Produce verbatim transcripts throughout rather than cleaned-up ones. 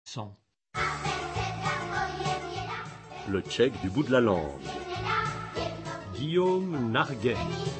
Cent. Le tchèque du bout de la langue. Guillaume Narguet.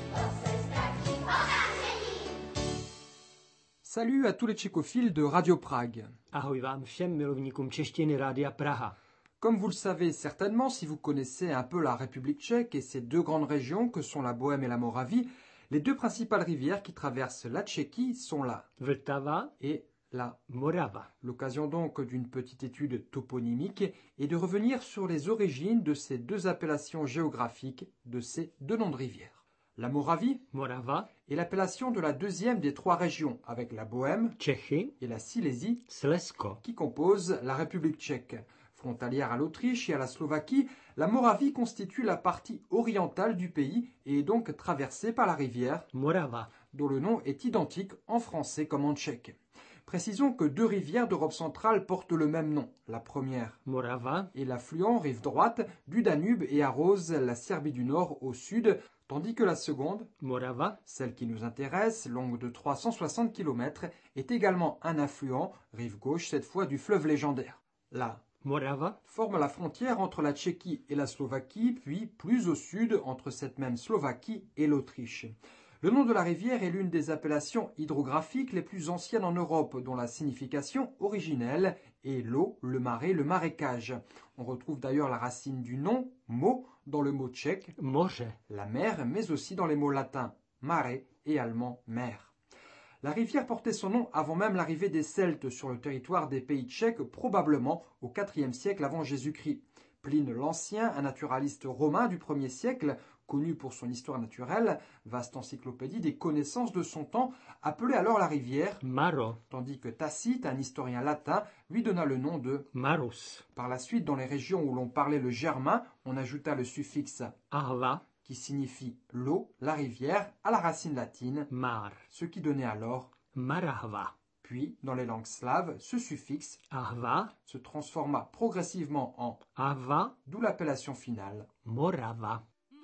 Salut à tous les tchécophiles de Radio Prague. Ahoj vám všem milovníkům češtiny Rádia Praha. Comme vous le savez certainement, si vous connaissez un peu la République tchèque et ses deux grandes régions que sont la Bohême et la Moravie, les deux principales rivières qui traversent la Tchéquie sont la Vltava et la Morava. L'occasion donc d'une petite étude toponymique et de revenir sur les origines de ces deux appellations géographiques de ces deux noms de rivières. La Moravie Morava, est l'appellation de la deuxième des trois régions, avec la Bohême Čechy, et la Silésie, Slezsko. qui composent la République tchèque. Frontalière à l'Autriche et à la Slovaquie, la Moravie constitue la partie orientale du pays et est donc traversée par la rivière, Morava. dont le nom est identique en français comme en tchèque. Précisons que deux rivières d'Europe centrale portent le même nom. La première Morava est l'affluent rive droite du Danube et arrose la Serbie du Nord au sud, tandis que la seconde, Morava, celle qui nous intéresse, longue de trois cent soixante kilomètres, est également un affluent, rive gauche cette fois, du fleuve légendaire. La Morava, forme la frontière entre la Tchéquie et la Slovaquie, puis plus au sud entre cette même Slovaquie et l'Autriche. Le nom de la rivière est l'une des appellations hydrographiques les plus anciennes en Europe, dont la signification originelle est l'eau, le marais, le marécage. On retrouve d'ailleurs la racine du nom, mo, dans le mot tchèque, Moře, la mer, mais aussi dans les mots latins, mare et allemand, mer. La rivière portait son nom avant même l'arrivée des Celtes sur le territoire des pays tchèques, probablement au quatrième siècle avant Jésus-Christ. Pline l'Ancien, un naturaliste romain du premier siècle, connu pour son histoire naturelle, vaste encyclopédie des connaissances de son temps, appelait alors la rivière Maro, tandis que Tacite, un historien latin, lui donna le nom de Marus, Par la suite, dans les régions où l'on parlait le germain, on ajouta le suffixe Ahva, qui signifie l'eau, la rivière, à la racine latine, Mar, ce qui donnait alors. Marahva. Puis, dans les langues slaves, ce suffixe Ahva, se transforma progressivement en Ahva, d'où l'appellation finale. Morava.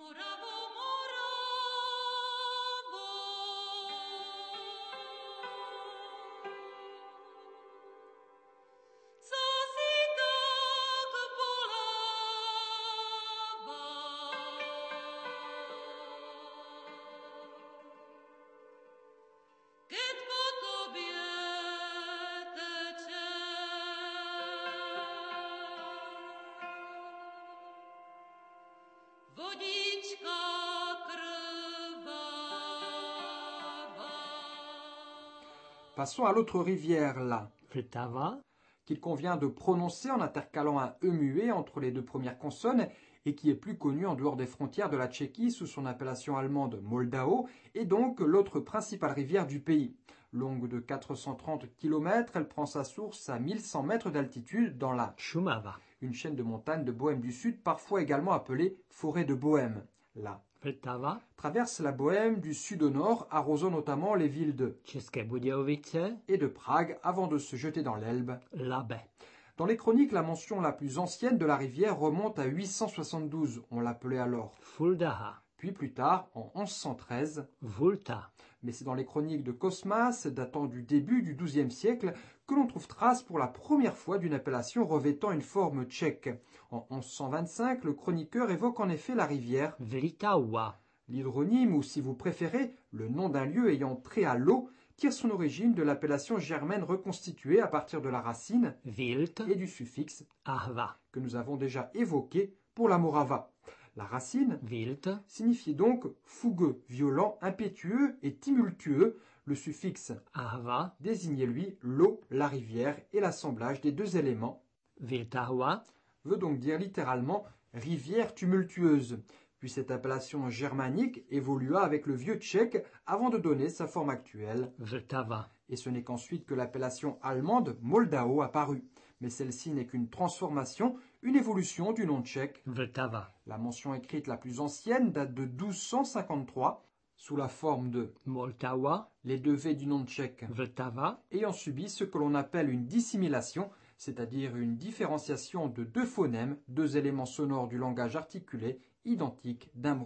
Passons à l'autre rivière, la, Vltava, qu'il convient de prononcer en intercalant un E muet entre les deux premières consonnes et qui est plus connue en dehors des frontières de la Tchéquie sous son appellation allemande Moldao, et donc l'autre principale rivière du pays. Longue de quatre cent trente kilomètres, elle prend sa source à mille cent mètres d'altitude dans la Šumava. une chaîne de montagnes de Bohême du Sud, parfois également appelée forêt de Bohême. La Vltava, traverse la Bohême du sud au nord, arrosant notamment les villes de České Budějovice, et de Prague avant de se jeter dans l'Elbe. Labe. Dans les chroniques, la mention la plus ancienne de la rivière remonte à huit cent soixante-douze, on l'appelait alors. Fuldaha, Puis plus tard, en onze cent treize, Vulta, mais c'est dans les chroniques de Cosmas, datant du début du douzième siècle, que l'on trouve trace pour la première fois d'une appellation revêtant une forme tchèque. En onze cent vingt-cinq, le chroniqueur évoque en effet la rivière. Vltaua, L'hydronyme, ou si vous préférez, le nom d'un lieu ayant trait à l'eau, tire son origine de l'appellation germaine reconstituée à partir de la racine Vilt, et du suffixe Ahva. que nous avons déjà évoqué pour la Morava. La racine Vilt, signifie donc fougueux, violent, impétueux et tumultueux. Le suffixe Ahva, désignait lui l'eau, la rivière et l'assemblage des deux éléments, Vltahua, veut donc dire littéralement rivière tumultueuse. Puis cette appellation germanique évolua avec le vieux tchèque avant de donner sa forme actuelle. Vltava. Et ce n'est qu'ensuite que l'appellation allemande Moldao apparut. Mais celle-ci n'est qu'une transformation, une évolution du nom tchèque. Vltava. La mention écrite la plus ancienne date de douze cent cinquante-trois, sous la forme de Moltawa, les deux V du nom tchèque, Vltava, ayant subi ce que l'on appelle une dissimilation, c'est-à-dire une différenciation de deux phonèmes, deux éléments sonores du langage articulé, identiques d'un mot.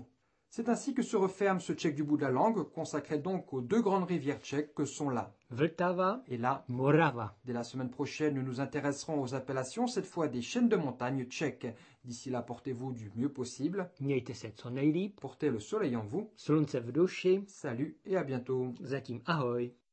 C'est ainsi que se referme ce tchèque du bout de la langue, consacré donc aux deux grandes rivières tchèques que sont la Vltava, et la. Morava. Dès la semaine prochaine, nous nous intéresserons aux appellations, cette fois des chaînes de montagnes tchèques. D'ici là, portez-vous du mieux possible, Mějte se co nejlíp, portez le soleil en vous. slunce v duši, Salut et à bientôt. zatím ahoj.